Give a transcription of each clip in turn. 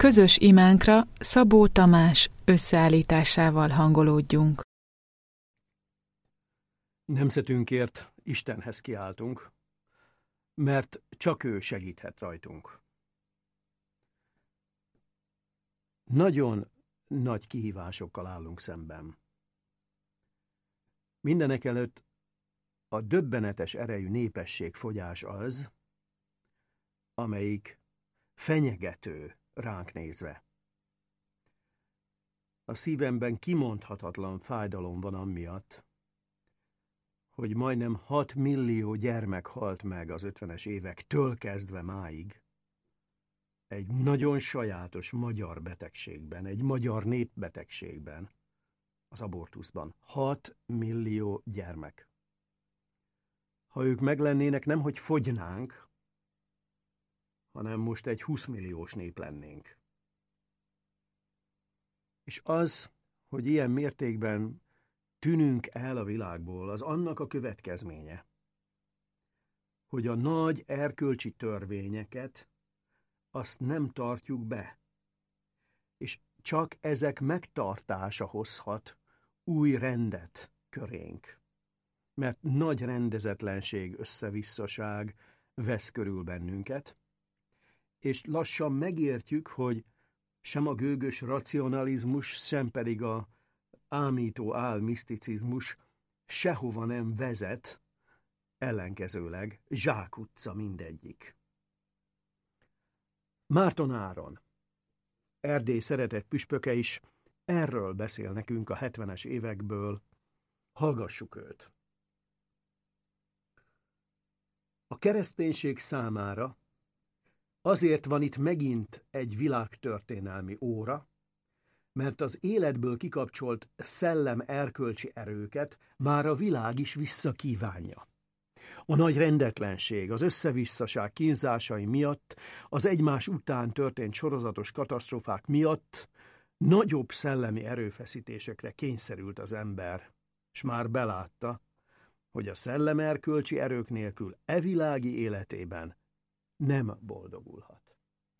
Közös imánkra Szabó Tamás összeállításával hangolódjunk. Nemzetünkért Istenhez kiáltunk, mert csak ő segíthet rajtunk. Nagyon nagy kihívásokkal állunk szemben. Mindenekelőtt a döbbenetes erejű népességfogyás az, amelyik fenyegető ránk nézve. A szívemben kimondhatatlan fájdalom van amiatt, hogy majdnem 6 millió gyermek halt meg az 50-es évektől kezdve máig egy nagyon sajátos magyar betegségben, egy magyar népbetegségben, az abortuszban. 6 millió gyermek. Ha ők meglennének, nemhogy fogynánk, hanem most egy 20 milliós nép lennénk. És az, hogy ilyen mértékben tűnünk el a világból, az annak a következménye, hogy a nagy erkölcsi törvényeket azt nem tartjuk be, és csak ezek megtartása hozhat új rendet körénk, mert nagy rendezetlenség, összevisszaság vesz körül bennünket, és lassan megértjük, hogy sem a gőgös racionalizmus, sem pedig a ámító álmiszticizmus sehova nem vezet, ellenkezőleg zsákutca mindegyik. Márton Áron, Erdély szeretett püspöke is erről beszél nekünk a 70-es évekből. Hallgassuk őt. A kereszténység számára azért van itt megint egy világtörténelmi óra, mert az életből kikapcsolt szellem erkölcsi erőket már a világ is visszakívánja. A nagy rendetlenség, az összevisszaság kínzásai miatt, az egymás után történt sorozatos katasztrófák miatt nagyobb szellemi erőfeszítésekre kényszerült az ember, és már belátta, hogy a szellemerkölcsi erők nélkül világi életében nem boldogulhat.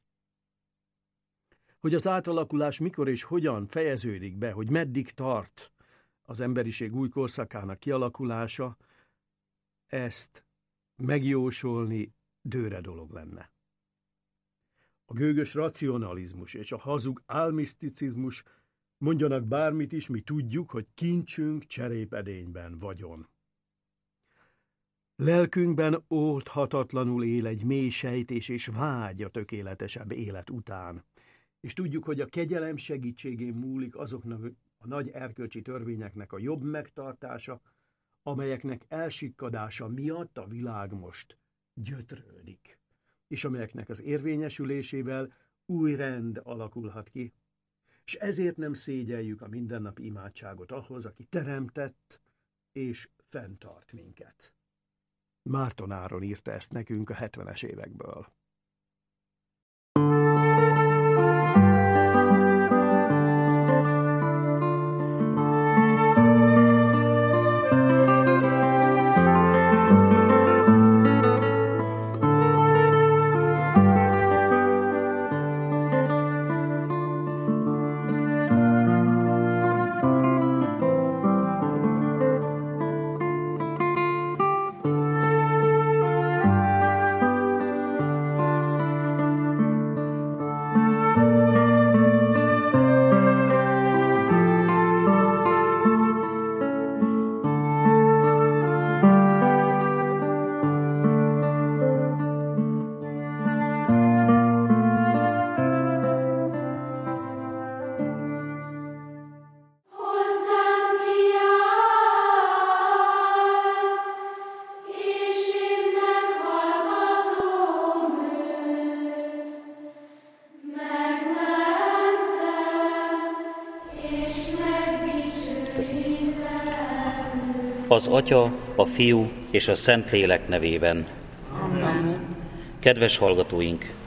Hogy az átalakulás mikor és hogyan fejeződik be, hogy meddig tart az emberiség új korszakának kialakulása, ezt megjósolni dőre dolog lenne. A gőgös racionalizmus és a hazug álmiszticizmus mondjanak bármit is, mi tudjuk, hogy kincsünk cserépedényben vagyon. Lelkünkben oldhatatlanul él egy mély sejtés és vágy a tökéletesebb élet után, és tudjuk, hogy a kegyelem segítségén múlik azoknak a nagy erkölcsi törvényeknek a jobb megtartása, amelyeknek elsikkadása miatt a világ most gyötrődik, és amelyeknek az érvényesülésével új rend alakulhat ki, és ezért nem szégyeljük a mindennapi imádságot ahhoz, aki teremtett és fenntart minket. Márton Áron írta ezt nekünk a 70-es évekből. Az Atya, a Fiú és a Szentlélek nevében. Amen. Kedves hallgatóink,